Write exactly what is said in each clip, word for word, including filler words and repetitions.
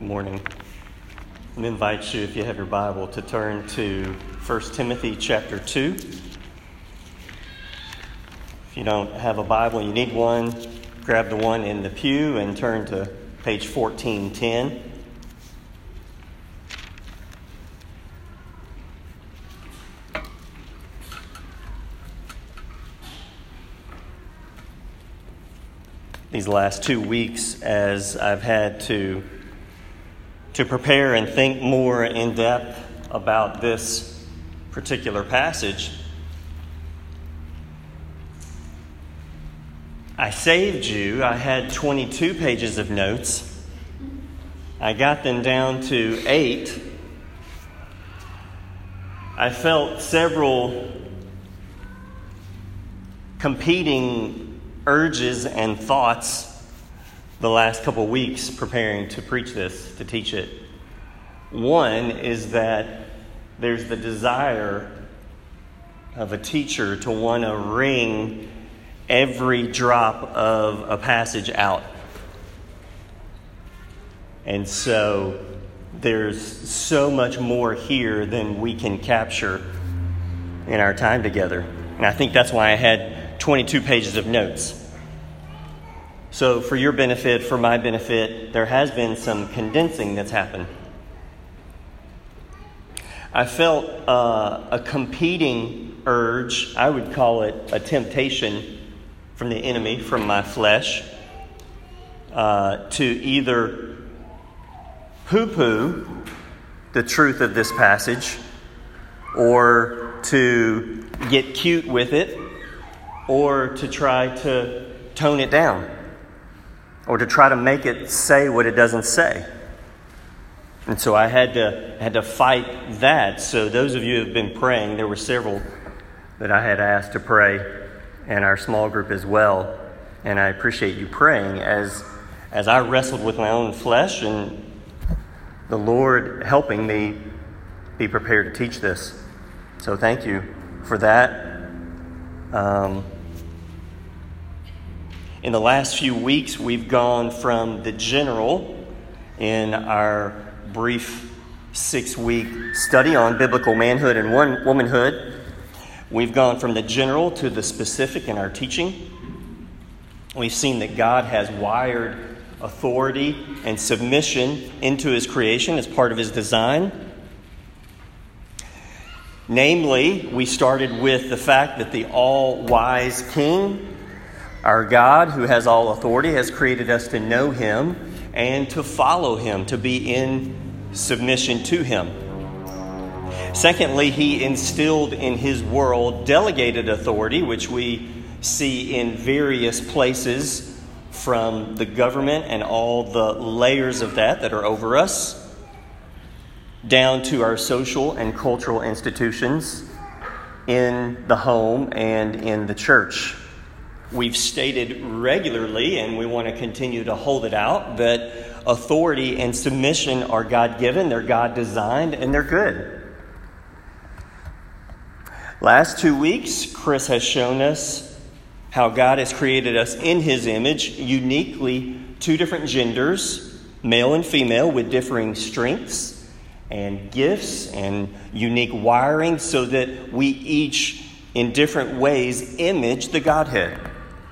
morning. I invite you, if you have your Bible, to turn to First Timothy chapter two. If you don't have a Bible, you need one, grab the one in the pew and turn to page fourteen ten. These last two weeks, as I've had to to prepare and think more in depth about this particular passage, I saved you. I had twenty-two pages of notes. I got them down to eight. I felt several competing urges and thoughts the last couple of weeks preparing to preach this, to teach it. One is that there's the desire of a teacher to want to wring every drop of a passage out. And so there's so much more here than we can capture in our time together. And I think that's why I had twenty-two pages of notes. So for your benefit, for my benefit, there has been some condensing that's happened. I felt uh, a competing urge, I would call it a temptation from the enemy, from my flesh, uh, to either poo-poo the truth of this passage or to get cute with it or to try to tone it down, or to try to make it say what it doesn't say. And so I had to had to fight that. So those of you who have been praying, there were several that I had asked to pray, and our small group as well. And I appreciate you praying as as I wrestled with my own flesh and the Lord helping me be prepared to teach this. So thank you for that. Um, In the last few weeks, we've gone from the general in our brief six-week study on biblical manhood and one womanhood. We've gone from the general to the specific in our teaching. We've seen that God has wired authority and submission into His creation as part of His design. Namely, we started with the fact that the all-wise King, our God, who has all authority, has created us to know Him and to follow Him, to be in submission to Him. Secondly, He instilled in His world delegated authority, which we see in various places from the government and all the layers of that that are over us, down to our social and cultural institutions in the home and in the church. We've stated regularly, and we want to continue to hold it out, that authority and submission are God-given, they're God-designed, and they're good. Last two weeks, Chris has shown us how God has created us in His image, uniquely two different genders, male and female, with differing strengths and gifts and unique wiring, so that we each, in different ways, image the Godhead.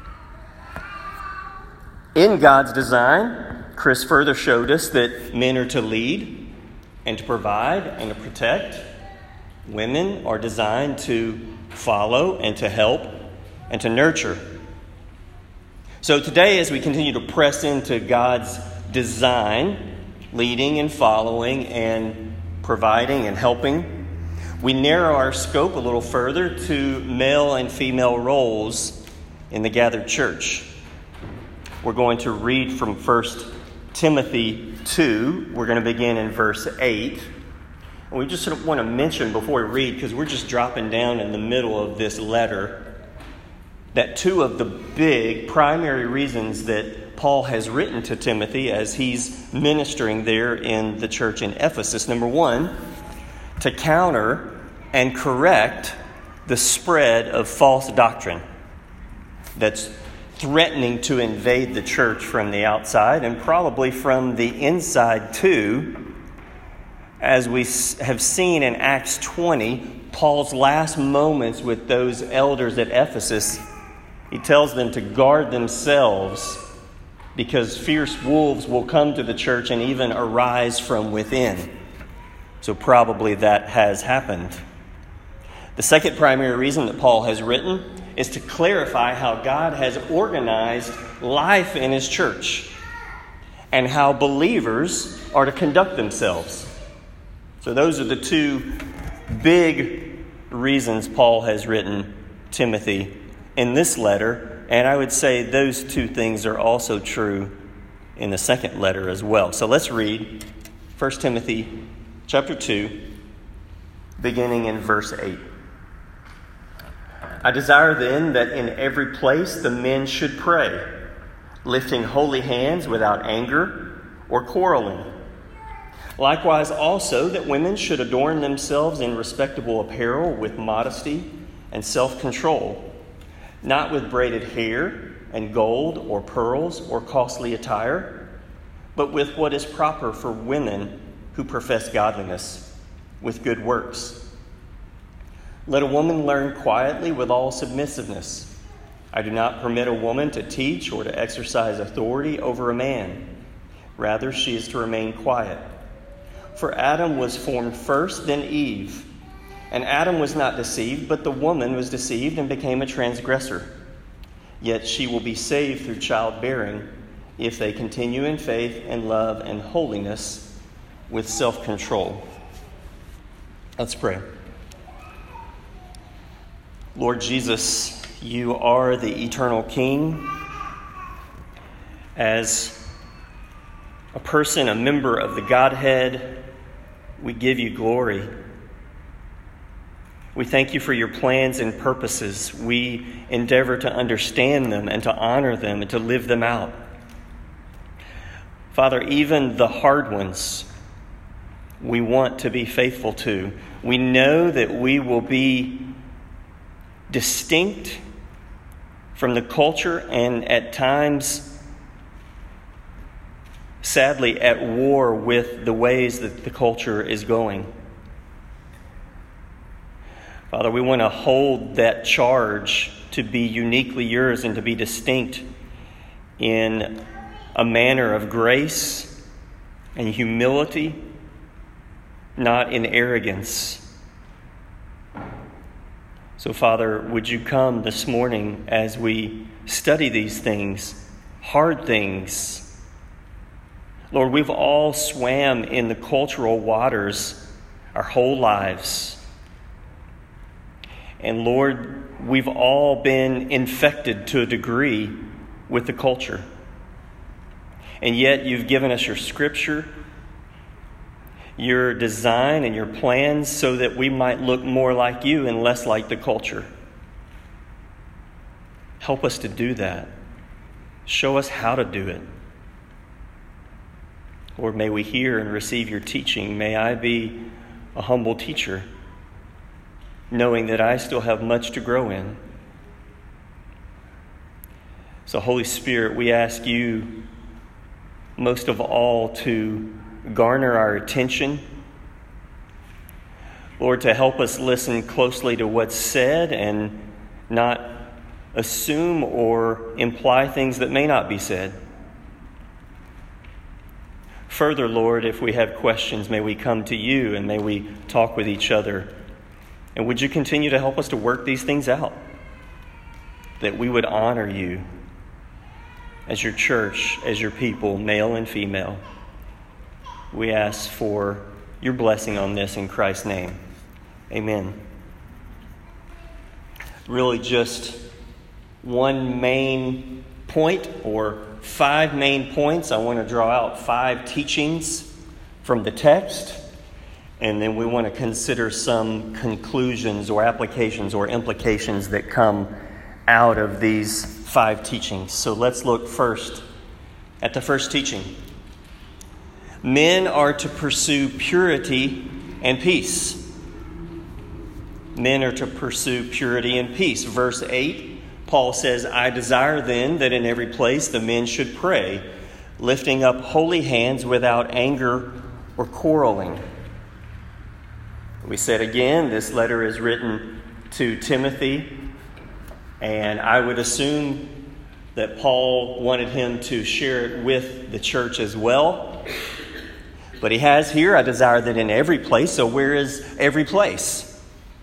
In God's design, Chris further showed us that men are to lead and to provide and to protect. Women are designed to follow and to help and to nurture. So today, as we continue to press into God's design, leading and following and providing and helping, we narrow our scope a little further to male and female roles in the gathered church. We're going to read from First Timothy two. We're going to begin in verse eight. And we just sort of want to mention before we read, because we're just dropping down in the middle of this letter, that two of the big primary reasons that Paul has written to Timothy as he's ministering there in the church in Ephesus. Number one, to counter and correct the spread of false doctrine that's threatening to invade the church from the outside and probably from the inside too. As we have seen in Acts twenty, Paul's last moments with those elders at Ephesus, he tells them to guard themselves because fierce wolves will come to the church and even arise from within. So probably that has happened. The second primary reason that Paul has written is to clarify how God has organized life in his church and how believers are to conduct themselves. So those are the two big reasons Paul has written Timothy in this letter, and I would say those two things are also true in the second letter as well. So let's read First Timothy chapter two, beginning in verse eight. I desire then that in every place the men should pray, lifting holy hands without anger or quarreling. Likewise also that women should adorn themselves in respectable apparel with modesty and self-control, not with braided hair and gold or pearls or costly attire, but with what is proper for women who profess godliness, with good works. Let a woman learn quietly with all submissiveness. I do not permit a woman to teach or to exercise authority over a man. Rather, she is to remain quiet. For Adam was formed first, then Eve. And Adam was not deceived, but the woman was deceived and became a transgressor. Yet she will be saved through childbearing if they continue in faith and love and holiness with self-control. Let's pray. Lord Jesus, you are the eternal King. As a person, a member of the Godhead, we give you glory. We thank you for your plans and purposes. We endeavor to understand them and to honor them and to live them out. Father, even the hard ones, we want to be faithful to. We know that we will be distinct from the culture and at times, sadly, at war with the ways that the culture is going. Father, we want to hold that charge to be uniquely yours and to be distinct in a manner of grace and humility, not in arrogance. So, Father, would you come this morning as we study these things, hard things? Lord, we've all swam in the cultural waters our whole lives. And Lord, we've all been infected to a degree with the culture. And yet you've given us your scripture, your design and your plans so that we might look more like you and less like the culture. Help us to do that. Show us how to do it. Lord, may we hear and receive your teaching. May I be a humble teacher, knowing that I still have much to grow in. So, Holy Spirit, we ask you most of all to garner our attention. Lord, to help us listen closely to what's said and not assume or imply things that may not be said. Further, Lord, if we have questions, may we come to you and may we talk with each other. And would you continue to help us to work these things out? That we would honor you as your church, as your people, male and female. We ask for your blessing on this in Christ's name. Amen. Really just one main point or five main points. I want to draw out five teachings from the text. And then we want to consider some conclusions or applications or implications that come out of these five teachings. So let's look first at the first teaching. Men are to pursue purity and peace. Men are to pursue purity and peace. Verse eight Paul says, I desire then that in every place the men should pray, lifting up holy hands without anger or quarreling. We said again, this letter is written to Timothy, and I would assume that Paul wanted him to share it with the church as well. But he has here, I desire that in every place. So where is every place?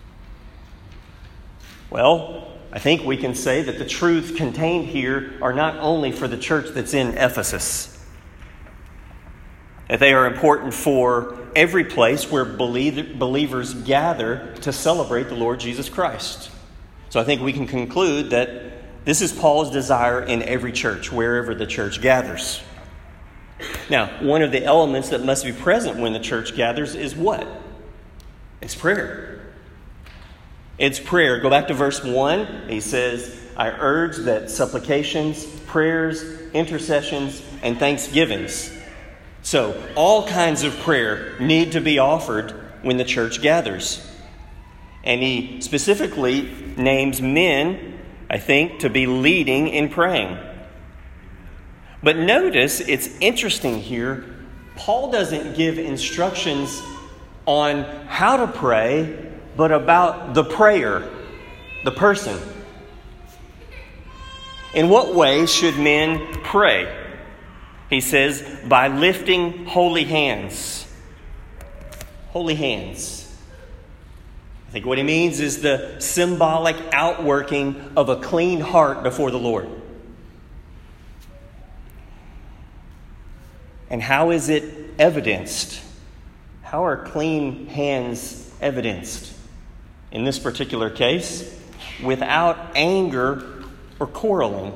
Well, I think we can say that the truths contained here are not only for the church that's in Ephesus, that they are important for every place where believers gather to celebrate the Lord Jesus Christ. So I think we can conclude that this is Paul's desire in every church, wherever the church gathers. Now, one of the elements that must be present when the church gathers is what? It's prayer. It's prayer. Go back to verse one. He says, I urge that supplications, prayers, intercessions, and thanksgivings. So, all kinds of prayer need to be offered when the church gathers. And he specifically names men, I think, to be leading in praying. But notice, it's interesting here, Paul doesn't give instructions on how to pray, but about the prayer, the person. In what way should men pray? He says, by lifting holy hands. Holy hands. I think what he means is the symbolic outworking of a clean heart before the Lord. And how is it evidenced? How are clean hands evidenced? In this particular case, without anger or quarreling.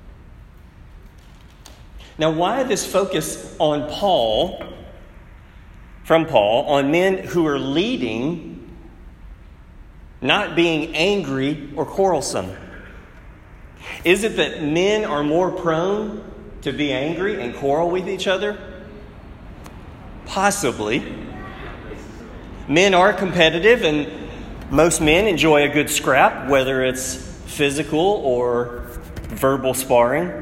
Now, why this focus on Paul, from Paul, on men who are leading, not being angry or quarrelsome? Is it that men are more prone to be angry and quarrel with each other? Possibly. Men are competitive, and most men enjoy a good scrap, whether it's physical or verbal sparring.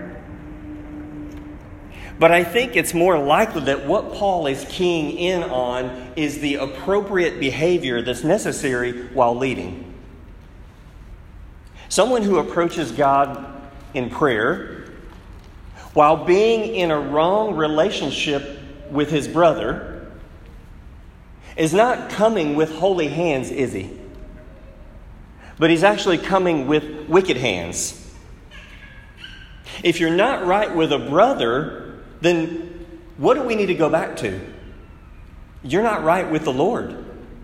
But I think it's more likely that what Paul is keying in on is the appropriate behavior that's necessary while leading. Someone who approaches God in prayer while being in a wrong relationship with his brother is not coming with holy hands, is he? But he's actually coming with wicked hands. If you're not right with a brother, then what do we need to go back to? You're not right with the Lord.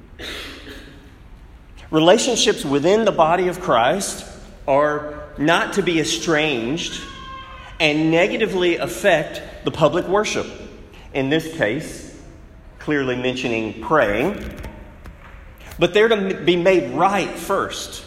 Relationships within the body of Christ are not to be estranged and negatively affect the public worship. In this case, clearly mentioning praying. But they're to be made right first.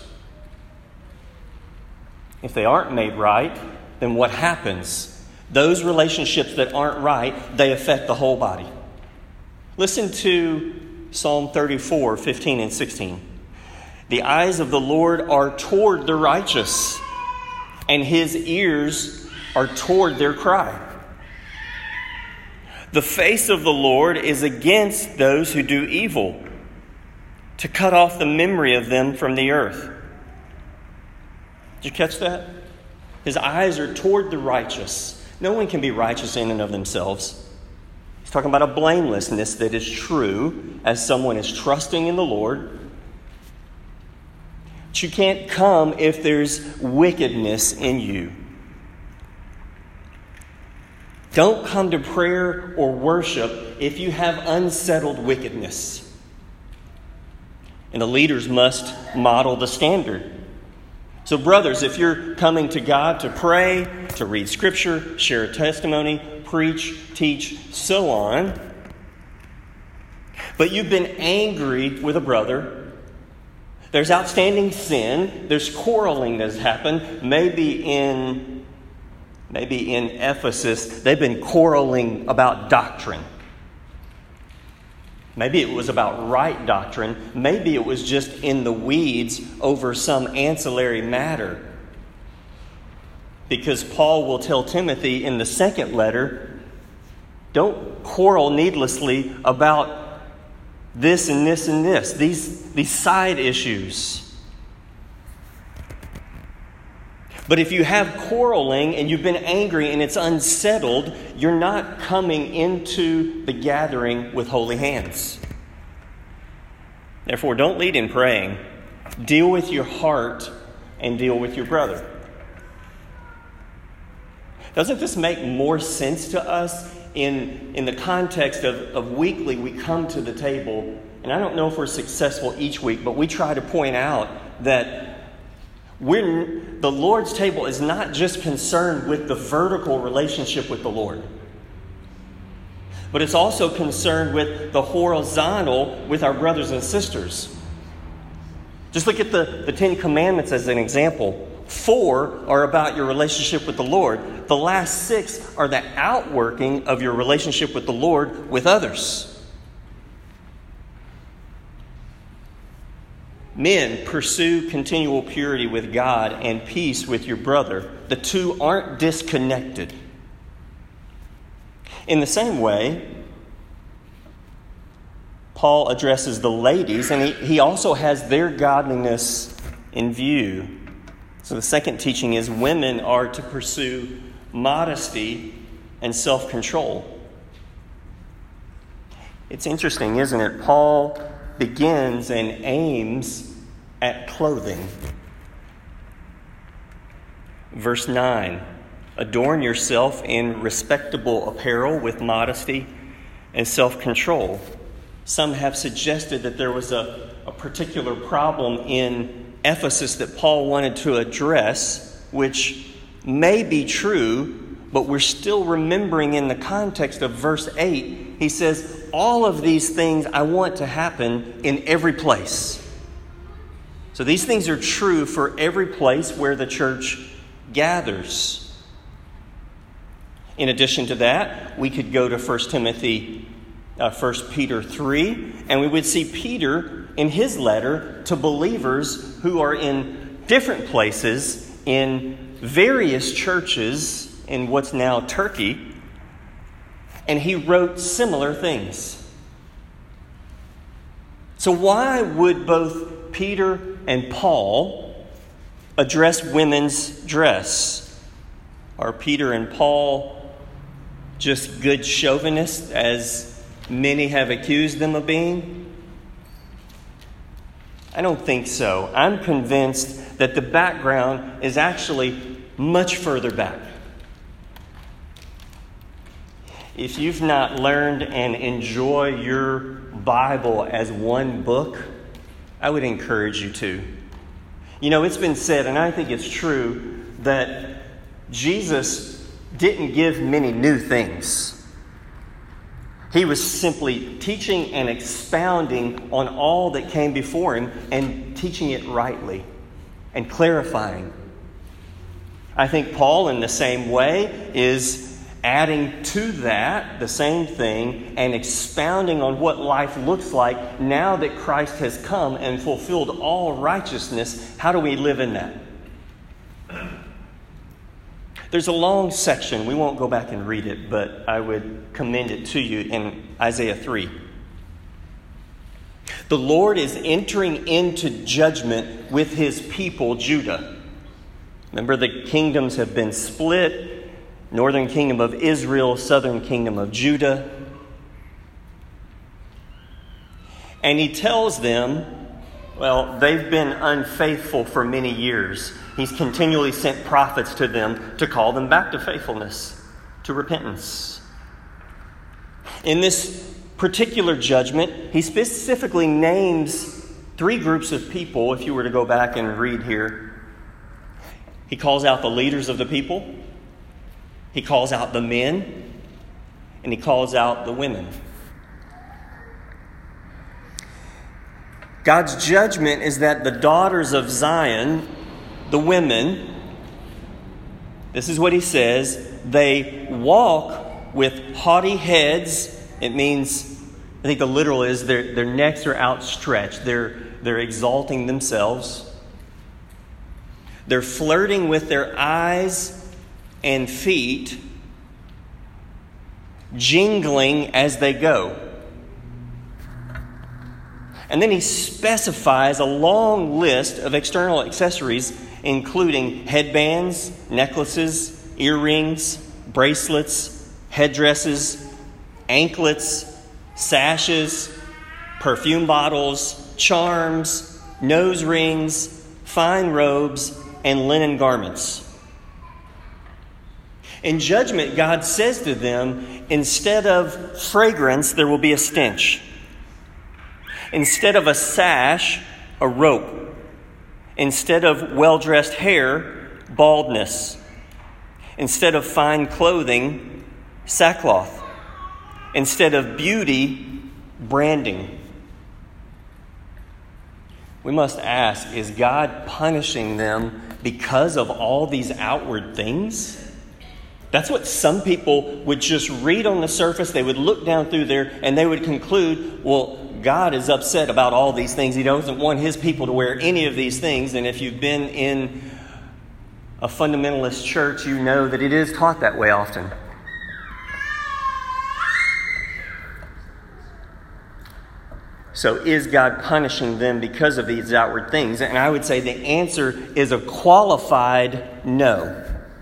If they aren't made right, then what happens? Those relationships that aren't right, they affect the whole body. Listen to Psalm thirty-four, fifteen and sixteen. The eyes of the Lord are toward the righteous, and his ears are toward their cry. The face of the Lord is against those who do evil, to cut off the memory of them from the earth. Did you catch that? His eyes are toward the righteous. No one can be righteous in and of themselves. He's talking about a blamelessness that is true as someone is trusting in the Lord. But you can't come if there's wickedness in you. Don't come to prayer or worship if you have unsettled wickedness. And the leaders must model the standard. So brothers, if you're coming to God to pray, to read Scripture, share a testimony, preach, teach, so on, but you've been angry with a brother, there's outstanding sin, there's quarreling that's happened, maybe in, maybe in Ephesus, they've been quarreling about doctrine. Maybe it was about right doctrine. Maybe it was just in the weeds over some ancillary matter. Because Paul will tell Timothy in the second letter, don't quarrel needlessly about this and this and this, these, these side issues. But if you have quarreling and you've been angry and it's unsettled, you're not coming into the gathering with holy hands. Therefore, don't lead in praying. Deal with your heart and deal with your brother. Doesn't this make more sense to us in, in the context of, of weekly we come to the table, and I don't know if we're successful each week, but we try to point out that we're, the Lord's table is not just concerned with the vertical relationship with the Lord, but it's also concerned with the horizontal with our brothers and sisters. Just look at the, the Ten Commandments as an example. Four are about your relationship with the Lord. The last six are the outworking of your relationship with the Lord with others. Men, pursue continual purity with God and peace with your brother. The two aren't disconnected. In the same way, Paul addresses the ladies, and he, he also has their godliness in view. So the second teaching is women are to pursue modesty and self-control. It's interesting, isn't it? Paul begins and aims at clothing. Verse nine, adorn yourself in respectable apparel with modesty and self-control. Some have suggested that there was a, a particular problem in Ephesus that Paul wanted to address, which may be true, but we're still remembering in the context of verse eight. He says, all of these things I want to happen in every place. So these things are true for every place where the church gathers. In addition to that, we could go to First Timothy, uh, First Peter three, and we would see Peter in his letter to believers who are in different places in various churches in what's now Turkey, and he wrote similar things. So why would both Peter and Paul address women's dress? Are Peter and Paul just good chauvinists, as many have accused them of being? I don't think so. I'm convinced that the background is actually much further back. If you've not learned and enjoy your Bible as one book, I would encourage you to. You know, it's been said, and I think it's true, that Jesus didn't give many new things. He was simply teaching and expounding on all that came before him and teaching it rightly and clarifying. I think Paul, in the same way, is adding to that the same thing and expounding on what life looks like now that Christ has come and fulfilled all righteousness. How do we live in that? There's a long section. We won't go back and read it, but I would commend it to you in Isaiah three. The Lord is entering into judgment with his people, Judah. Remember, the kingdoms have been split. Northern kingdom of Israel, southern kingdom of Judah. And he tells them, well, they've been unfaithful for many years. He's continually sent prophets to them to call them back to faithfulness, to repentance. In this particular judgment, he specifically names three groups of people, if you were to go back and read here. He calls out the leaders of the people. He calls out the men, and he calls out the women. God's judgment is that the daughters of Zion, the women, this is what he says, they walk with haughty heads. It means, I think the literal is their, their necks are outstretched. They're, they're exalting themselves. They're flirting with their eyes and feet, jingling as they go. And then he specifies a long list of external accessories, including headbands, necklaces, earrings, bracelets, headdresses, anklets, sashes, perfume bottles, charms, nose rings, fine robes, and linen garments. In judgment, God says to them, instead of fragrance, there will be a stench. Instead of a sash, a rope. Instead of well-dressed hair, baldness. Instead of fine clothing, sackcloth. Instead of beauty, branding. We must ask, is God punishing them because of all these outward things? That's what some people would just read on the surface. They would look down through there and they would conclude, well, God is upset about all these things. He doesn't want his people to wear any of these things. And if you've been in a fundamentalist church, you know that it is taught that way often. So is God punishing them because of these outward things? And I would say the answer is a qualified no.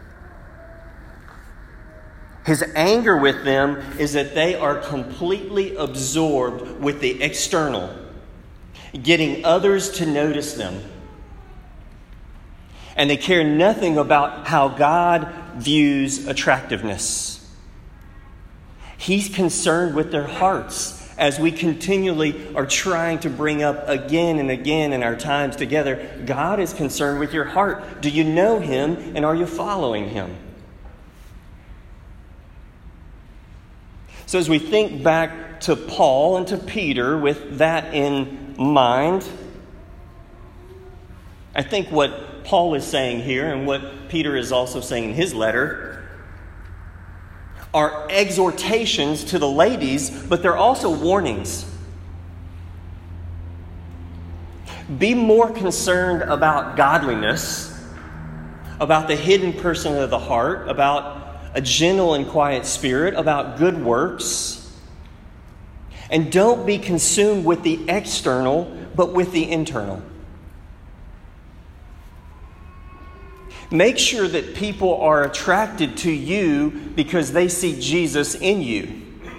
His anger with them is that they are completely absorbed with the external, getting others to notice them. And they care nothing about how God views attractiveness. He's concerned with their hearts, as we continually are trying to bring up again and again in our times together. God is concerned with your heart. Do you know him, and are you following him? So as we think back to Paul and to Peter with that in mind, I think what Paul is saying here and what Peter is also saying in his letter are exhortations to the ladies, but they're also warnings. Be more concerned about godliness, about the hidden person of the heart, about a gentle and quiet spirit, about good works. And don't be consumed with the external, but with the internal. Make sure that people are attracted to you because they see Jesus in you.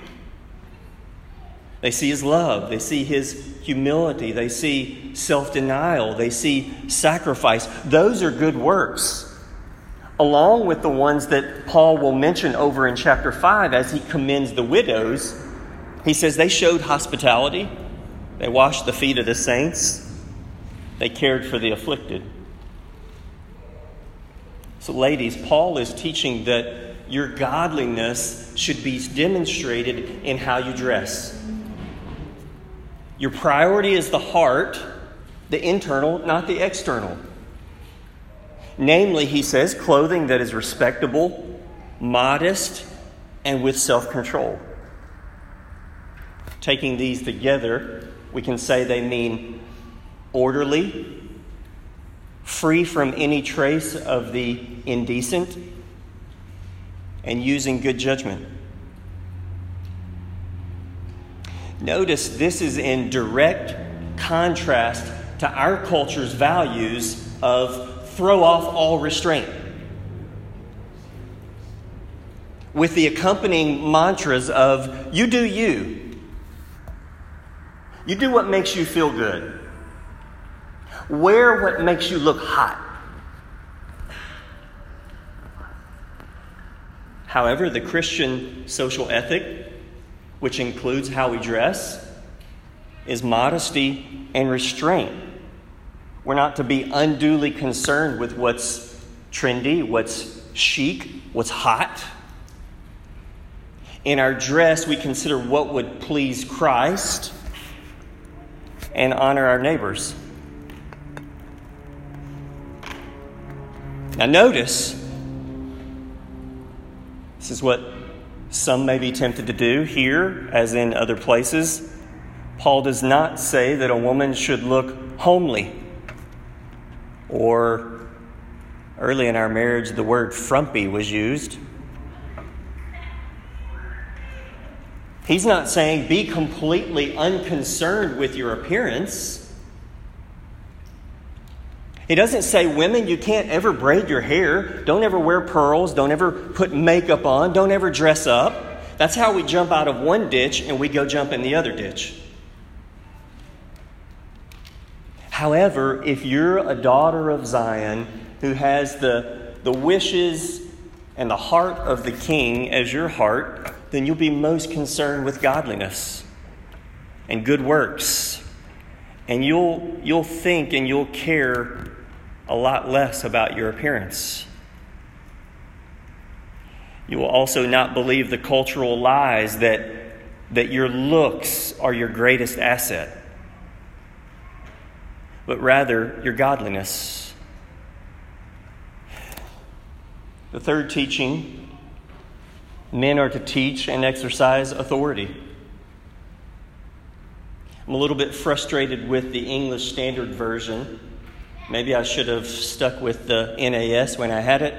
They see his love. They see his humility. They see self-denial. They see sacrifice. Those are good works. Along with the ones that Paul will mention over in chapter five as he commends the widows. He says they showed hospitality. They washed the feet of the saints. They cared for the afflicted. So ladies, Paul is teaching that your godliness should be demonstrated in how you dress. Your priority is the heart, the internal, not the external. Namely, he says, clothing that is respectable, modest, and with self-control. Taking these together, we can say they mean orderly, free from any trace of the indecent, and using good judgment. Notice this is in direct contrast to our culture's values of throw off all restraint, with the accompanying mantras of you do you. You do what makes you feel good. Wear what makes you look hot. However, the Christian social ethic, which includes how we dress, is modesty and restraint. We're not to be unduly concerned with what's trendy, what's chic, what's hot. In our dress, we consider what would please Christ and honor our neighbors. Now notice, this is what some may be tempted to do here, as in other places. Paul does not say that a woman should look homely or early in our marriage, the word frumpy was used. He's not saying be completely unconcerned with your appearance. He doesn't say, women, you can't ever braid your hair. Don't ever wear pearls. Don't ever put makeup on. Don't ever dress up. That's how we jump out of one ditch and we go jump in the other ditch. However, if you're a daughter of Zion who has the, the wishes and the heart of the King as your heart, then you'll be most concerned with godliness and good works. And you'll you'll think and you'll care a lot less about your appearance. You will also not believe the cultural lies that, that your looks are your greatest asset, but rather your godliness. The third teaching, men are to teach and exercise authority. I'm a little bit frustrated with the English Standard Version. Maybe I should have stuck with the N A S when I had it.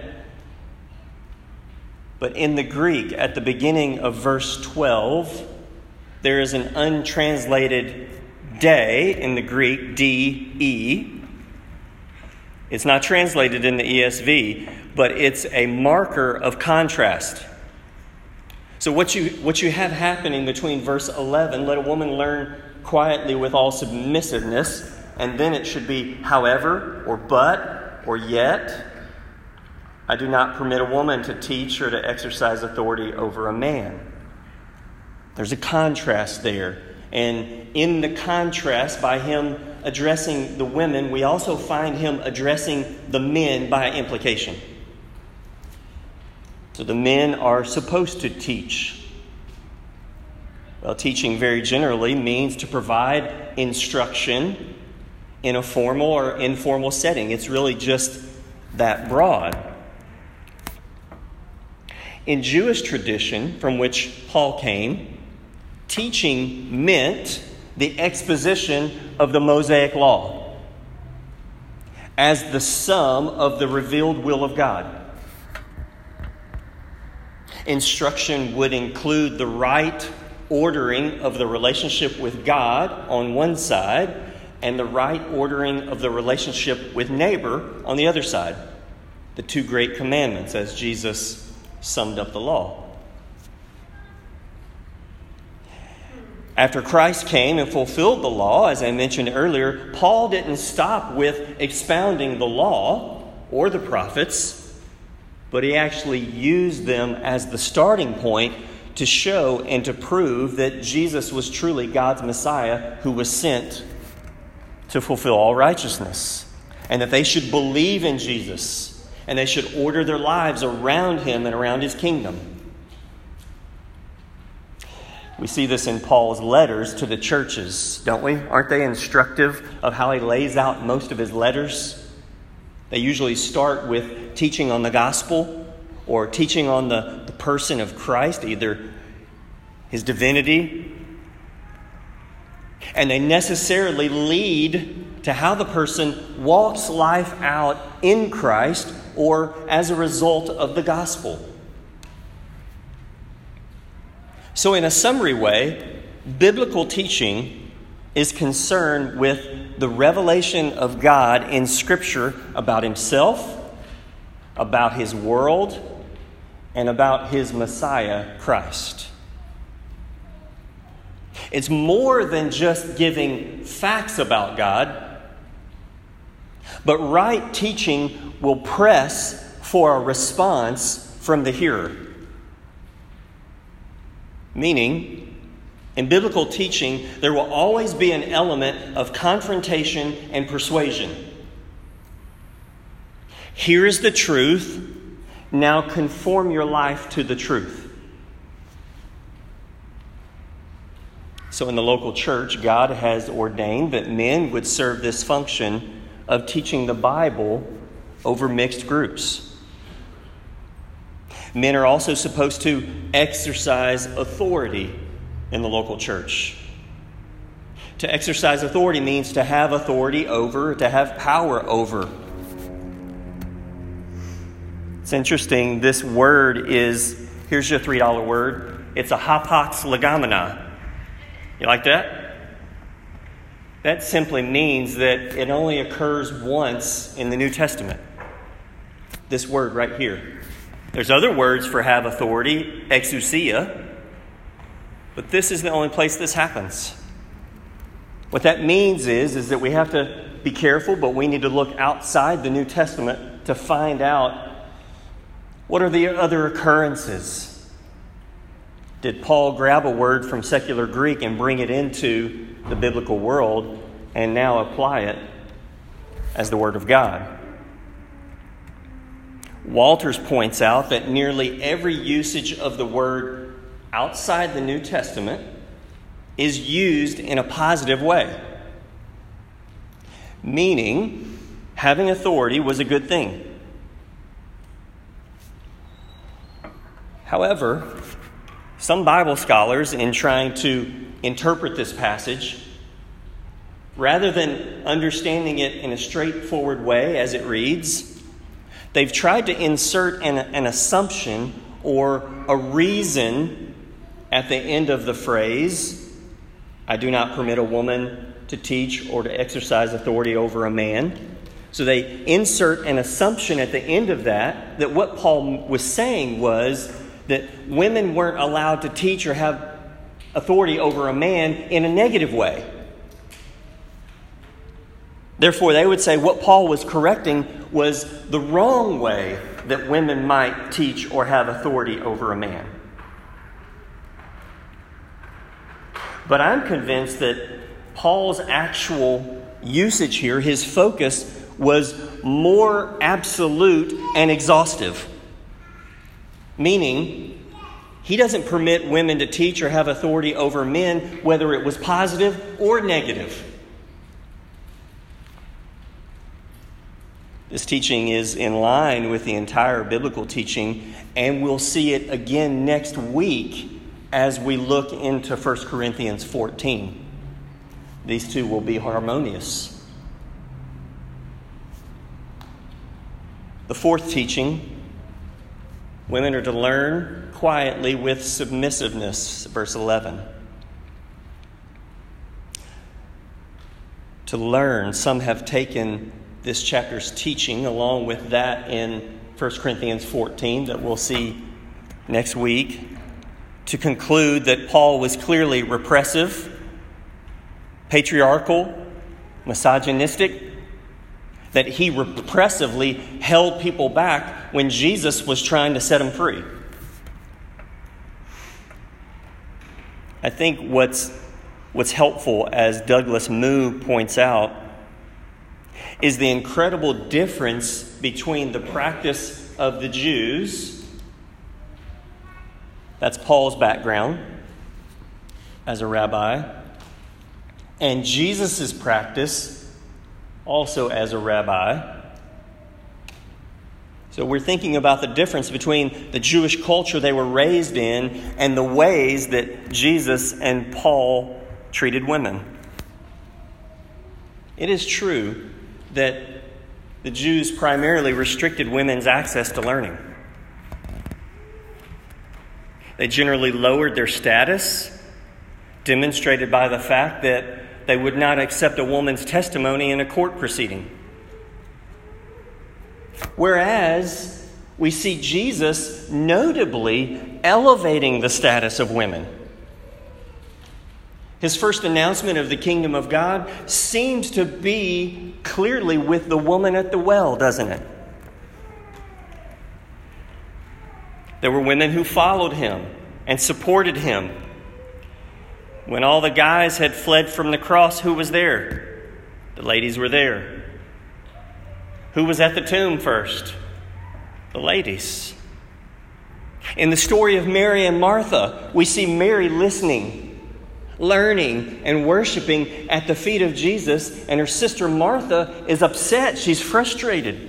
But in the Greek, at the beginning of verse twelve, there is an untranslated day in the Greek, D E. It's not translated in the E S V, but it's a marker of contrast. So what you what you have happening between verse eleven, let a woman learn quietly with all submissiveness, and then it should be however, or but, or yet. I do not permit a woman to teach or to exercise authority over a man. There's a contrast there. And in the contrast, by him addressing the women, we also find him addressing the men by implication. So the men are supposed to teach. Well, teaching very generally means to provide instruction in a formal or informal setting. It's really just that broad. In Jewish tradition, from which Paul came, teaching meant the exposition of the Mosaic Law as the sum of the revealed will of God. Instruction would include the right ordering of the relationship with God on one side and the right ordering of the relationship with neighbor on the other side. The two great commandments, as Jesus summed up the law. After Christ came and fulfilled the law, as I mentioned earlier, Paul didn't stop with expounding the law or the prophets, but he actually used them as the starting point to show and to prove that Jesus was truly God's Messiah who was sent to fulfill all righteousness, and that they should believe in Jesus. And they should order their lives around him and around his kingdom. We see this in Paul's letters to the churches, don't we? Aren't they instructive of how he lays out most of his letters? They usually start with teaching on the gospel or teaching on the, the person of Christ, either his divinity. And they necessarily lead to how the person walks life out in Christ or as a result of the gospel. So in a summary way, biblical teaching is concerned with the revelation of God in Scripture about himself, about his world, and about his Messiah, Christ. It's more than just giving facts about God, but right teaching will press for a response from the hearer. Meaning, in biblical teaching, there will always be an element of confrontation and persuasion. Here is the truth. Now conform your life to the truth. So in the local church, God has ordained that men would serve this function of teaching the Bible over mixed groups. Men are also supposed to exercise authority in the local church. To exercise authority means to have authority over, to have power over. It's interesting. This word is, here's your three dollar word. It's a hapax legomena. You like that? That simply means that it only occurs once in the New Testament. This word right here. There's other words for have authority, exousia, but this is the only place this happens. What that means is, is that we have to be careful, but we need to look outside the New Testament to find out what are the other occurrences. Did Paul grab a word from secular Greek and bring it into the biblical world and now apply it as the Word of God? Walters points out that nearly every usage of the word outside the New Testament is used in a positive way, meaning having authority was a good thing. However, some Bible scholars, in trying to interpret this passage, rather than understanding it in a straightforward way as it reads, they've tried to insert an, an assumption or a reason at the end of the phrase, I do not permit a woman to teach or to exercise authority over a man. So they insert an assumption at the end of that, that what Paul was saying was that women weren't allowed to teach or have authority over a man in a negative way. Therefore, they would say what Paul was correcting was the wrong way that women might teach or have authority over a man. But I'm convinced that Paul's actual usage here, his focus, was more absolute and exhaustive. Meaning, he doesn't permit women to teach or have authority over men, whether it was positive or negative. This teaching is in line with the entire biblical teaching, and we'll see it again next week as we look into First Corinthians fourteen. These two will be harmonious. The fourth teaching, women are to learn quietly with submissiveness, verse eleven. To learn, some have taken this chapter's teaching along with that in First Corinthians fourteen that we'll see next week to conclude that Paul was clearly repressive, patriarchal, misogynistic, that he repressively held people back when Jesus was trying to set them free. I think what's what's helpful, as Douglas Moo points out, is the incredible difference between the practice of the Jews, that's Paul's background as a rabbi, and Jesus' practice also as a rabbi. So we're thinking about the difference between the Jewish culture they were raised in and the ways that Jesus and Paul treated women. It is true that the Jews primarily restricted women's access to learning. They generally lowered their status, demonstrated by the fact that they would not accept a woman's testimony in a court proceeding. Whereas we see Jesus notably elevating the status of women. His first announcement of the kingdom of God seems to be clearly with the woman at the well, doesn't it? There were women who followed him and supported him. When all the guys had fled from the cross, who was there? The ladies were there. Who was at the tomb first? The ladies. In the story of Mary and Martha, we see Mary listening, learning, and worshiping at the feet of Jesus, and her sister Martha is upset. She's frustrated.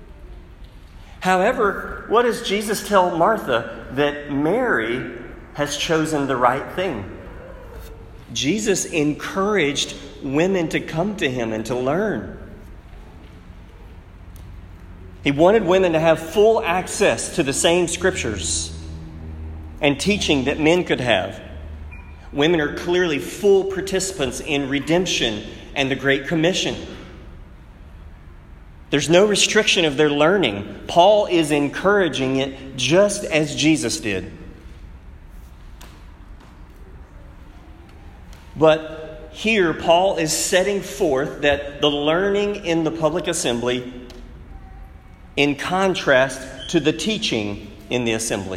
However, what does Jesus tell Martha? That Mary has chosen the right thing. Jesus encouraged women to come to him and to learn. He wanted women to have full access to the same scriptures and teaching that men could have. Women are clearly full participants in redemption and the Great Commission. There's no restriction of their learning. Paul is encouraging it just as Jesus did. But here, Paul is setting forth that the learning in the public assembly in contrast to the teaching in the assembly.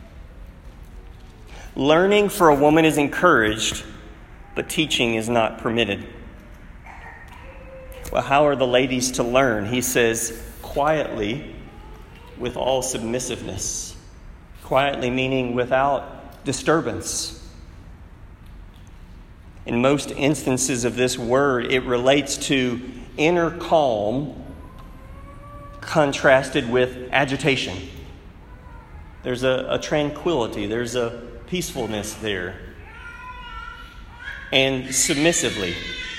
Learning for a woman is encouraged, but teaching is not permitted. Well, how are the ladies to learn? He says, quietly, with all submissiveness. Quietly meaning without disturbance. In most instances of this word, it relates to inner calm contrasted with agitation. There's a, a tranquility, there's a peacefulness there. And submissively.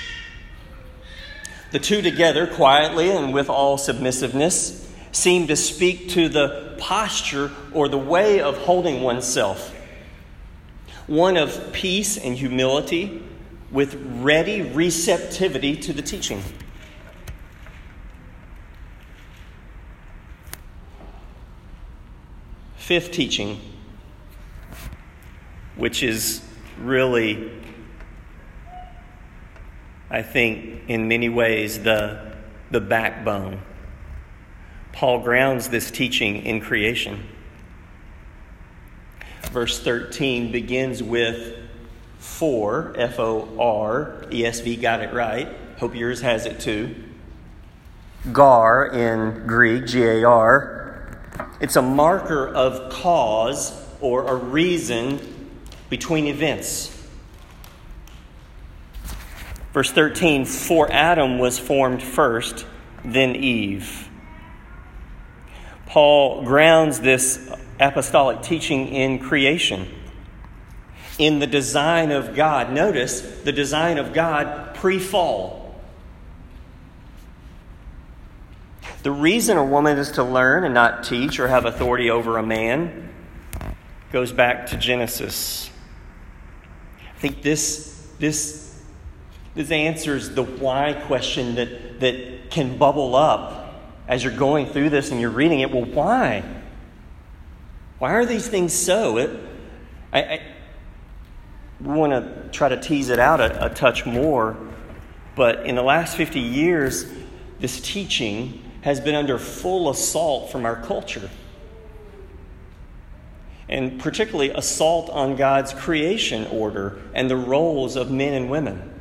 The two together, quietly and with all submissiveness, seem to speak to the posture or the way of holding oneself. One of peace and humility with ready receptivity to the teaching. Fifth teaching, which is really, I think, in many ways, the, the backbone. Paul grounds this teaching in creation. Verse thirteen begins with for, F O R. E S V got it right. Hope yours has it too. Gar in Greek, G A R. It's a marker of cause or a reason between events. Verse thirteen, for Adam was formed first, then Eve. Paul grounds this apostolic teaching in creation, in the design of God. Notice the design of God pre-fall. The reason a woman is to learn and not teach or have authority over a man goes back to Genesis. I think this this this answers the why question that, that can bubble up as you're going through this and you're reading it. Well, why? Why are these things so? It, I, I we want to try to tease it out a, a touch more, but in the last fifty years, this teaching has been under full assault from our culture. And particularly assault on God's creation order and the roles of men and women.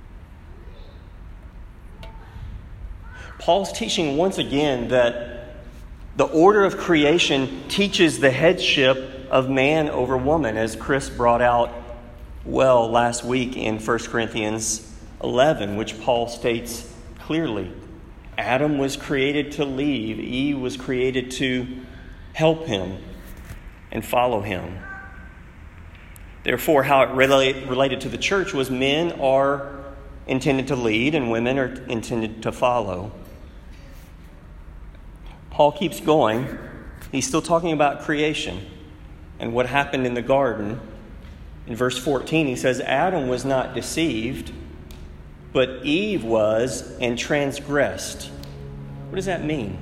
Paul's teaching once again that the order of creation teaches the headship of man over woman, as Chris brought out well last week in First Corinthians eleven, which Paul states clearly. Adam was created to lead. Eve was created to help him and follow him. Therefore, how it relate, related to the church was men are intended to lead and women are intended to follow. Paul keeps going. He's still talking about creation and what happened in the garden. In verse fourteen, he says, Adam was not deceived, but Eve was and transgressed. What does that mean?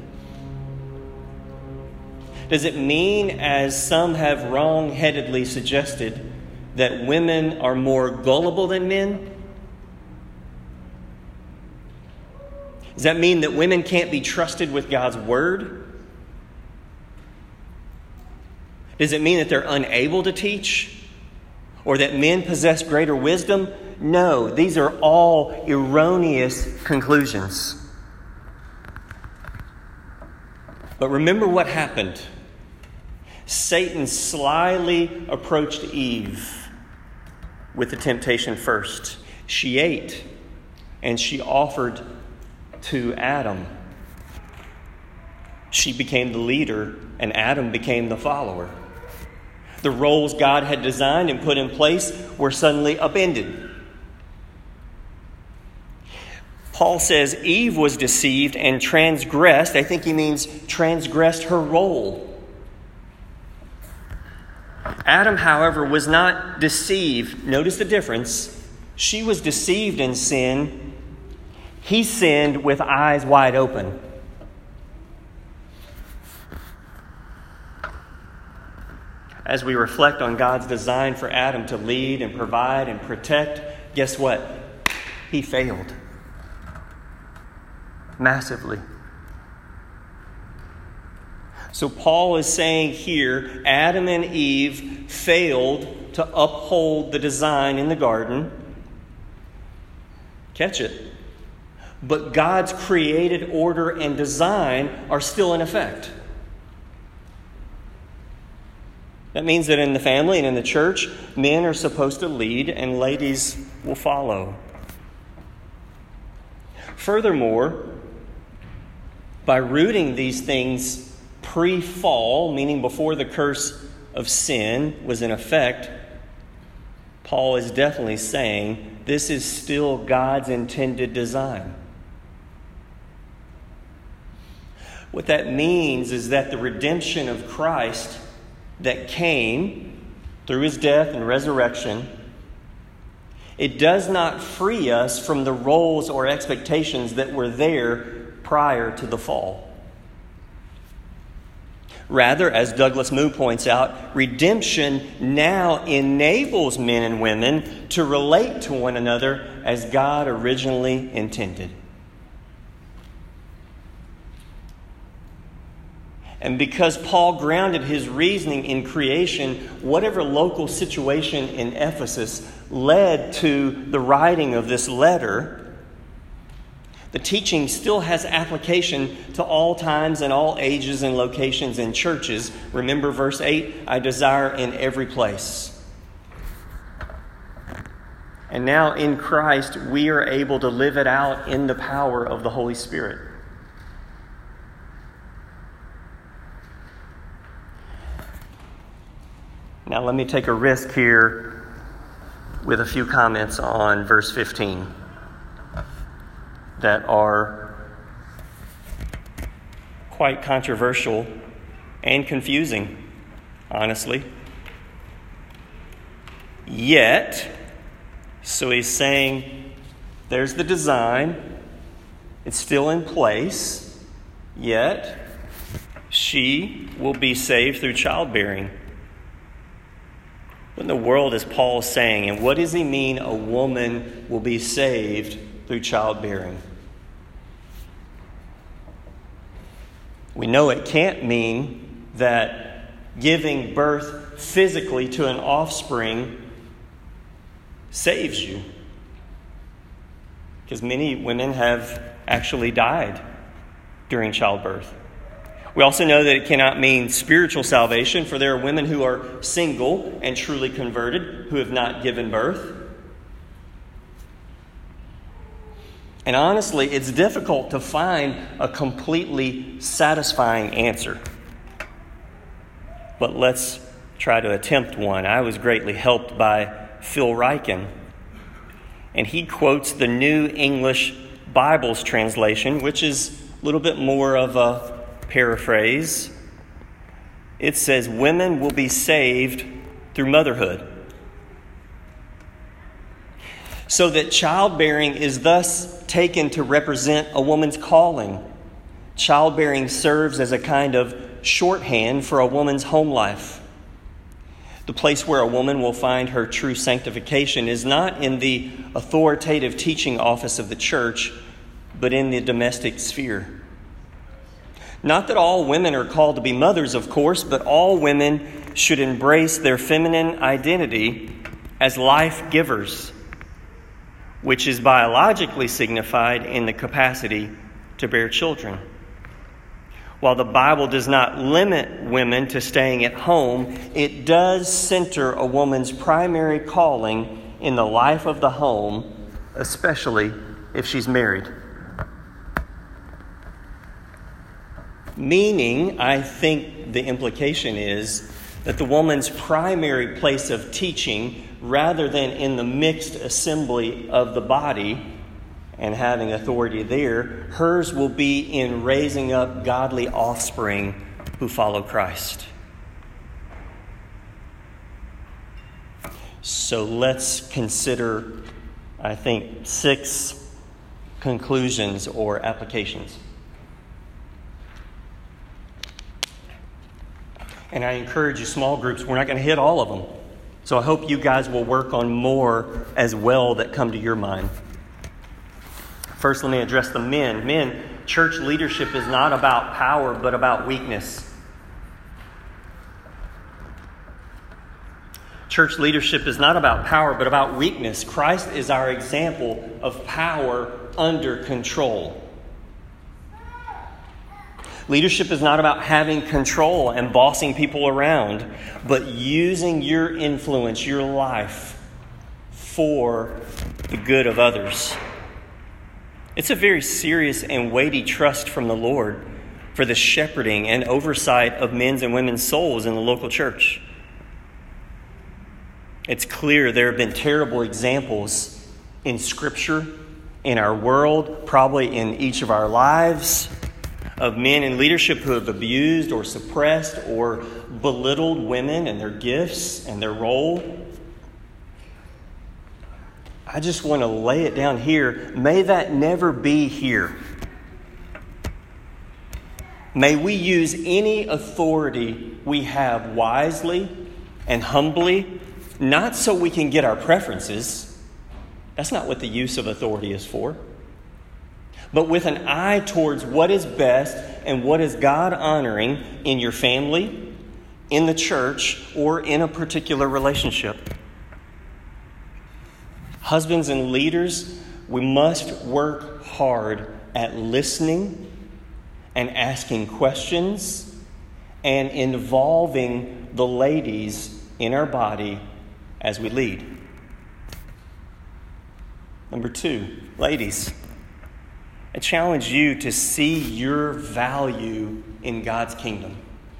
Does it mean, as some have wrong-headedly suggested, that women are more gullible than men? Does that mean that women can't be trusted with God's word? Does it mean that they're unable to teach? Or that men possess greater wisdom? No, these are all erroneous conclusions. But remember what happened. Satan slyly approached Eve with the temptation first. She ate, and she offered to Adam. She became the leader, and Adam became the follower. The roles God had designed and put in place were suddenly upended. Paul says Eve was deceived and transgressed. I think he means transgressed her role. Adam, however, was not deceived. Notice the difference. She was deceived in sin. He sinned with eyes wide open. As we reflect on God's design for Adam to lead and provide and protect, guess what? He failed. Massively. So Paul is saying here, Adam and Eve failed to uphold the design in the garden. Catch it. But God's created order and design are still in effect. That means that in the family and in the church, men are supposed to lead and ladies will follow. Furthermore, by rooting these things pre-fall, meaning before the curse of sin was in effect, Paul is definitely saying this is still God's intended design. What that means is that the redemption of Christ that came through his death and resurrection, it does not free us from the roles or expectations that were there prior to the fall. Rather, as Douglas Moo points out, redemption now enables men and women to relate to one another as God originally intended. And because Paul grounded his reasoning in creation, whatever local situation in Ephesus led to the writing of this letter, the teaching still has application to all times and all ages and locations and churches. Remember verse eight, I desire in every place. And now in Christ, we are able to live it out in the power of the Holy Spirit. Now let me take a risk here with a few comments on verse fifteen that are quite controversial and confusing, honestly. Yet, so he's saying there's the design, it's still in place, yet she will be saved through childbearing. What in the world is Paul saying? And what does he mean a woman will be saved through childbearing? We know it can't mean that giving birth physically to an offspring saves you. Because many women have actually died during childbirth. We also know that it cannot mean spiritual salvation, for there are women who are single and truly converted who have not given birth. And honestly, it's difficult to find a completely satisfying answer. But let's try to attempt one. I was greatly helped by Phil Ryken, and he quotes the New English Bible's translation, which is a little bit more of a paraphrase. It says, women will be saved through motherhood. So that childbearing is thus taken to represent a woman's calling. Childbearing serves as a kind of shorthand for a woman's home life. The place where a woman will find her true sanctification is not in the authoritative teaching office of the church, but in the domestic sphere. Not that all women are called to be mothers, of course, but all women should embrace their feminine identity as life givers, which is biologically signified in the capacity to bear children. While the Bible does not limit women to staying at home, it does center a woman's primary calling in the life of the home, especially if she's married. Meaning, I think the implication is that the woman's primary place of teaching, rather than in the mixed assembly of the body, and having authority there. Hers will be in raising up godly offspring who follow Christ. So let's consider, I think, six conclusions or applications. And I encourage you, small groups, we're not going to hit all of them. So I hope you guys will work on more as well that come to your mind. First, let me address the men. Men, church leadership is not about power, but about weakness. Church leadership is not about power, but about weakness. Christ is our example of power under control. Leadership is not about having control and bossing people around, but using your influence, your life, for the good of others. It's a very serious and weighty trust from the Lord for the shepherding and oversight of men's and women's souls in the local church. It's clear there have been terrible examples in Scripture, in our world, probably in each of our lives, of men in leadership who have abused or suppressed or belittled women and their gifts and their role. I just want to lay it down here. May that never be here. May we use any authority we have wisely and humbly, not so we can get our preferences. That's not what the use of authority is for. But with an eye towards what is best and what is God-honoring in your family, in the church, or in a particular relationship. Husbands and leaders, we must work hard at listening and asking questions and involving the ladies in our body as we lead. Number two, ladies, I challenge you to see your value in God's kingdom.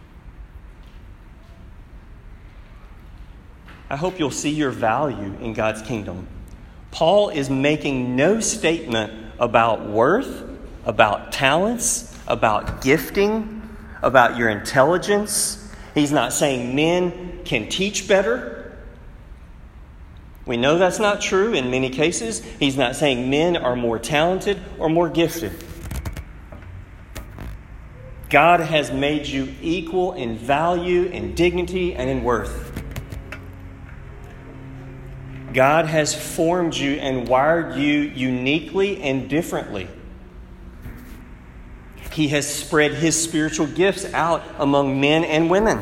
I hope you'll see your value in God's kingdom. Paul is making no statement about worth, about talents, about gifting, about your intelligence. He's not saying men can teach better. We know that's not true in many cases. He's not saying men are more talented or more gifted. God has made you equal in value, in dignity, and in worth. God has formed you and wired you uniquely and differently. He has spread His spiritual gifts out among men and women.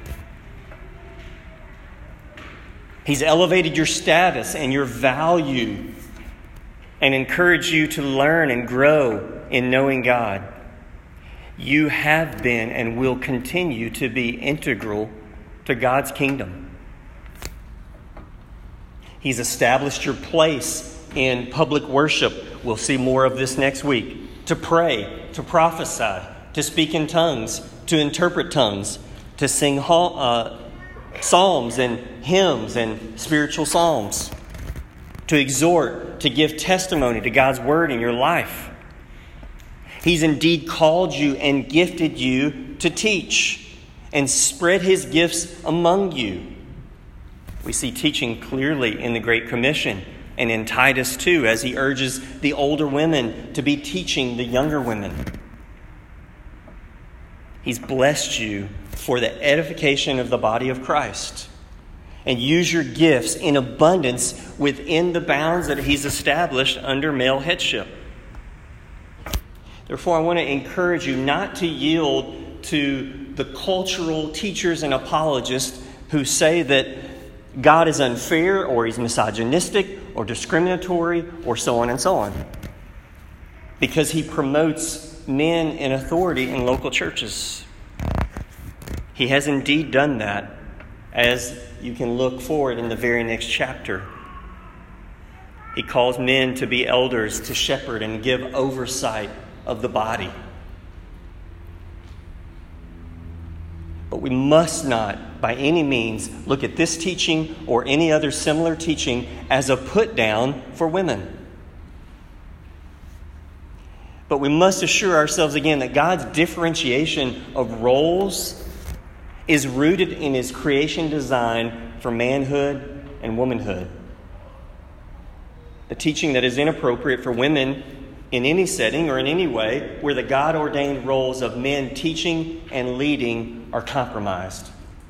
He's elevated your status and your value and encouraged you to learn and grow in knowing God. You have been and will continue to be integral to God's kingdom. He's established your place in public worship. We'll see more of this next week. To pray, to prophesy, to speak in tongues, to interpret tongues, to sing uh, psalms and hymns and spiritual psalms, to exhort, to give testimony to God's word in your life. He's indeed called you and gifted you to teach and spread His gifts among you. We see teaching clearly in the Great Commission and in Titus two, as he urges the older women to be teaching the younger women. He's blessed you for the edification of the body of Christ. And use your gifts in abundance within the bounds that He's established under male headship. Therefore, I want to encourage you not to yield to the cultural teachers and apologists who say that God is unfair or He's misogynistic or discriminatory or so on and so on. Because He promotes men in authority in local churches. He has indeed done that, as you can look forward in the very next chapter. He calls men to be elders, to shepherd and give oversight of the body. But we must not, by any means, look at this teaching or any other similar teaching as a put down for women. But we must assure ourselves again that God's differentiation of roles is rooted in His creation design for manhood and womanhood. The teaching that is inappropriate for women in any setting or in any way where the God-ordained roles of men teaching and leading are compromised.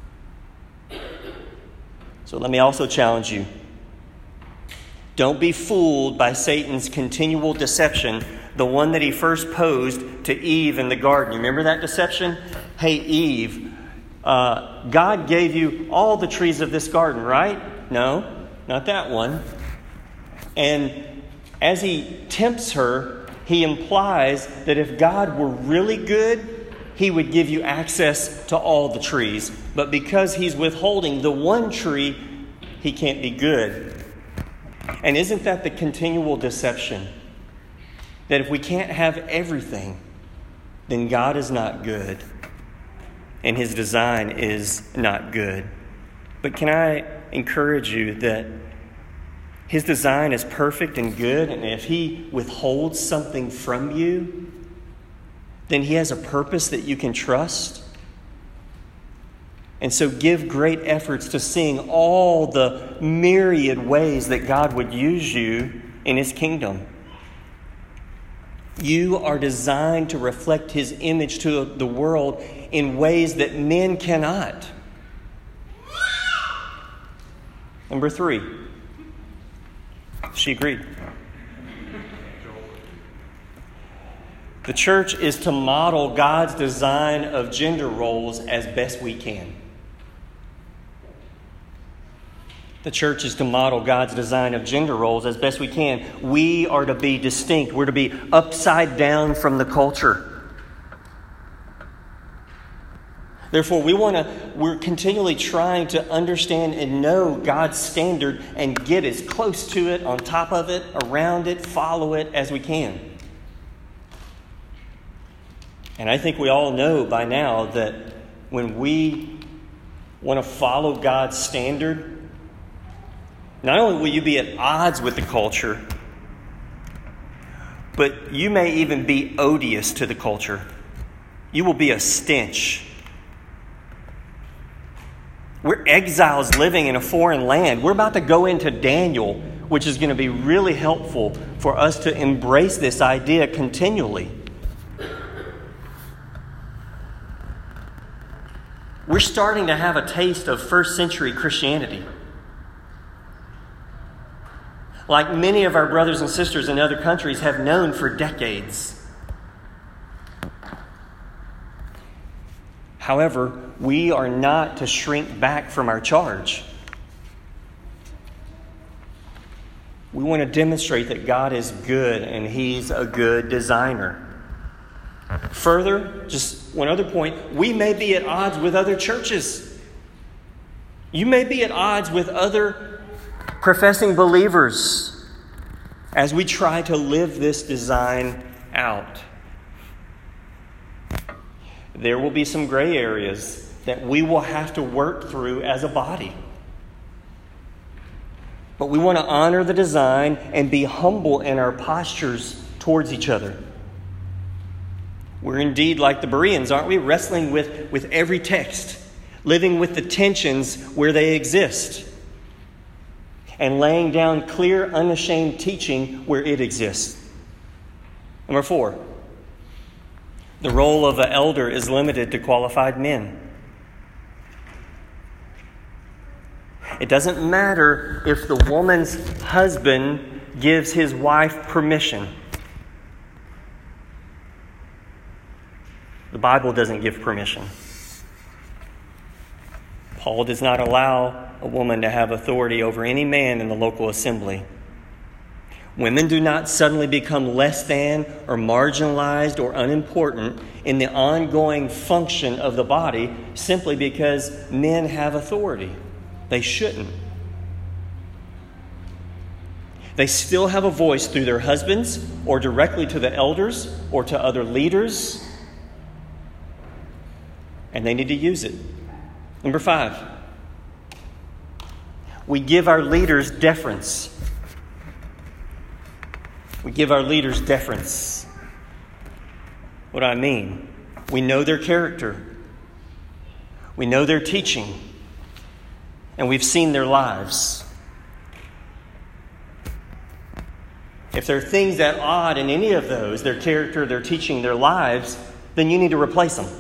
So let me also challenge you. Don't be fooled by Satan's continual deception, the one that he first posed to Eve in the garden. You remember that deception? Hey, Eve, uh, God gave you all the trees of this garden, right? No, not that one. And as he tempts her, he implies that if God were really good, He would give you access to all the trees. But because He's withholding the one tree, He can't be good. And isn't that the continual deception? That if we can't have everything, then God is not good. And His design is not good. But can I encourage you that His design is perfect and good, and if He withholds something from you, then He has a purpose that you can trust. And so give great efforts to seeing all the myriad ways that God would use you in His kingdom. You are designed to reflect His image to the world in ways that men cannot. Number three. She agreed. The church is to model God's design of gender roles as best we can. The church is to model God's design of gender roles as best we can. We are to be distinct. We're to be upside down from the culture. Therefore, we want to, we're continually trying to understand and know God's standard and get as close to it, on top of it, around it, follow it as we can. And I think we all know by now that when we want to follow God's standard, not only will you be at odds with the culture, but you may even be odious to the culture. You will be a stench. We're exiles living in a foreign land. We're about to go into Daniel, which is going to be really helpful for us to embrace this idea continually. We're starting to have a taste of first century Christianity. Like many of our brothers and sisters in other countries have known for decades. However, we are not to shrink back from our charge. We want to demonstrate that God is good and He's a good designer. Further, just one other point, we may be at odds with other churches. You may be at odds with other professing believers as we try to live this design out. There will be some gray areas that we will have to work through as a body. But we want to honor the design and be humble in our postures towards each other. We're indeed like the Bereans, aren't we? Wrestling with, with every text, living with the tensions where they exist, and laying down clear, unashamed teaching where it exists. Number four, the role of an elder is limited to qualified men. It doesn't matter if the woman's husband gives his wife permission. The Bible doesn't give permission. Paul does not allow a woman to have authority over any man in the local assembly. Women do not suddenly become less than or marginalized or unimportant in the ongoing function of the body simply because men have authority. They shouldn't. They still have a voice through their husbands or directly to the elders or to other leaders. And they need to use it. Number five, we give our leaders deference. We give our leaders deference. What do I mean? We know their character. We know their teaching. And we've seen their lives. If there are things that odd in any of those, their character, their teaching, their lives, then you need to replace them,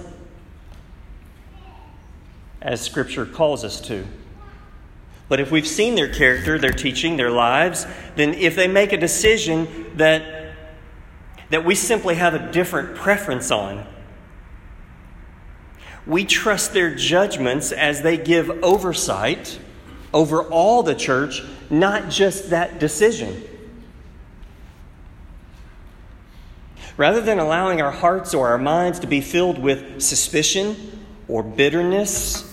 as Scripture calls us to. But if we've seen their character, their teaching, their lives, then if they make a decision that, that we simply have a different preference on, we trust their judgments as they give oversight over all the church, not just that decision. Rather than allowing our hearts or our minds to be filled with suspicion or bitterness,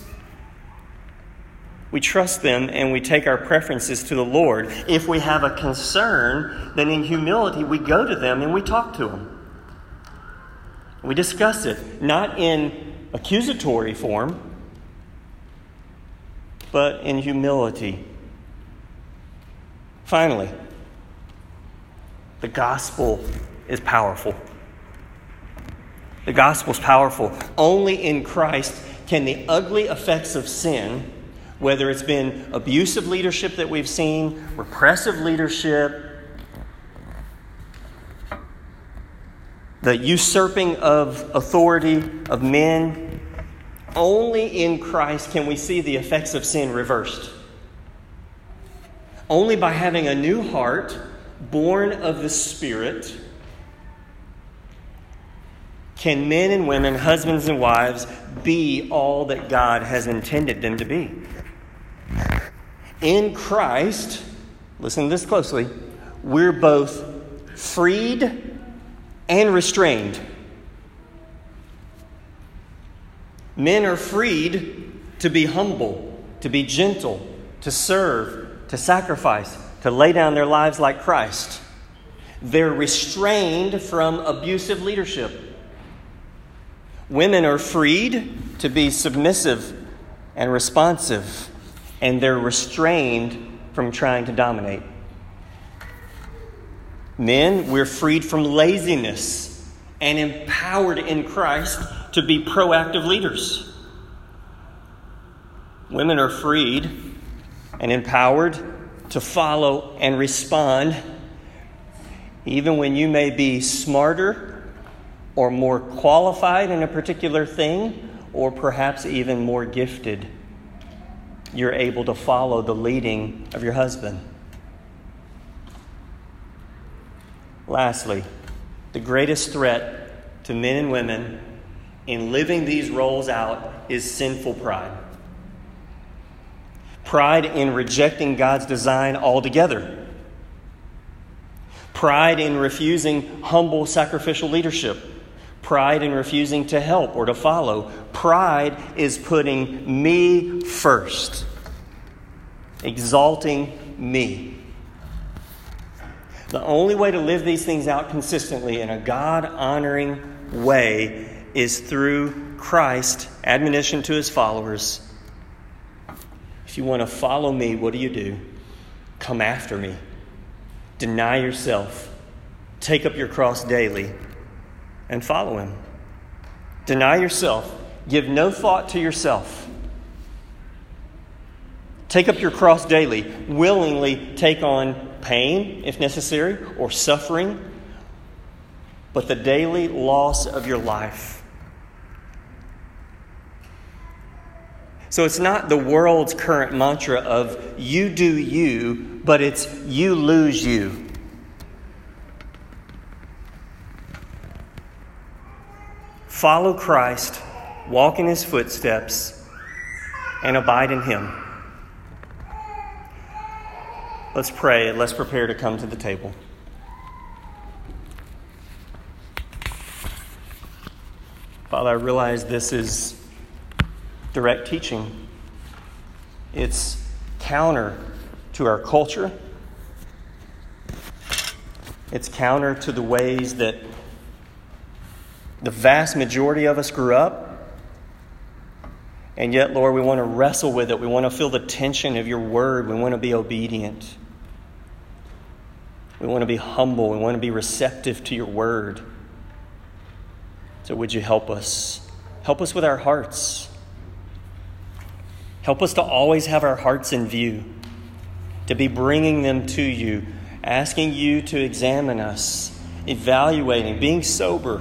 we trust them and we take our preferences to the Lord. If we have a concern, then in humility we go to them and we talk to them. We discuss it, not in accusatory form, but in humility. Finally, the gospel is powerful. The gospel is powerful. Only in Christ can the ugly effects of sin, whether it's been abusive leadership that we've seen, repressive leadership, the usurping of authority of men, only in Christ can we see the effects of sin reversed. Only by having a new heart, born of the Spirit, can men and women, husbands and wives, be all that God has intended them to be. In Christ, listen to this closely, we're both freed and restrained. Men are freed to be humble, to be gentle, to serve, to sacrifice, to lay down their lives like Christ. They're restrained from abusive leadership. Women are freed to be submissive and responsive, and they're restrained from trying to dominate. Men, we're freed from laziness and empowered in Christ to be proactive leaders. Women are freed and empowered to follow and respond, even when you may be smarter or more qualified in a particular thing, or perhaps even more gifted. You're able to follow the leading of your husband. Lastly, the greatest threat to men and women in living these roles out is sinful pride. Pride in rejecting God's design altogether. Pride in refusing humble sacrificial leadership. Pride in refusing to help or to follow. Pride is putting me first. Exalting me. The only way to live these things out consistently in a God-honoring way is through Christ's admonition to his followers. If you want to follow me, what do you do? Come after me. Deny yourself. Take up your cross daily and follow him. Deny yourself. Give no thought to yourself. Take up your cross daily. Willingly take on pain, if necessary, or suffering, but the daily loss of your life. So it's not the world's current mantra of you do you, but it's you lose you. Follow Christ, walk in his footsteps, and abide in him. Let's pray and let's prepare to come to the table. Father, I realize this is direct teaching. It's counter to our culture. It's counter to the ways that the vast majority of us grew up. And yet, Lord, we want to wrestle with it. We want to feel the tension of your word. We want to be obedient. We want to be humble. We want to be receptive to your word. So would you help us? Help us with our hearts. Help us to always have our hearts in view, to be bringing them to you, asking you to examine us, evaluating, being sober.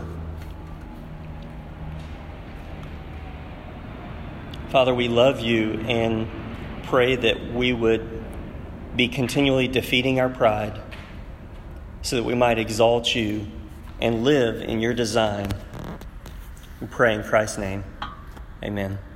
Father, we love you and pray that we would be continually defeating our pride so that we might exalt you and live in your design. We pray in Christ's name. Amen.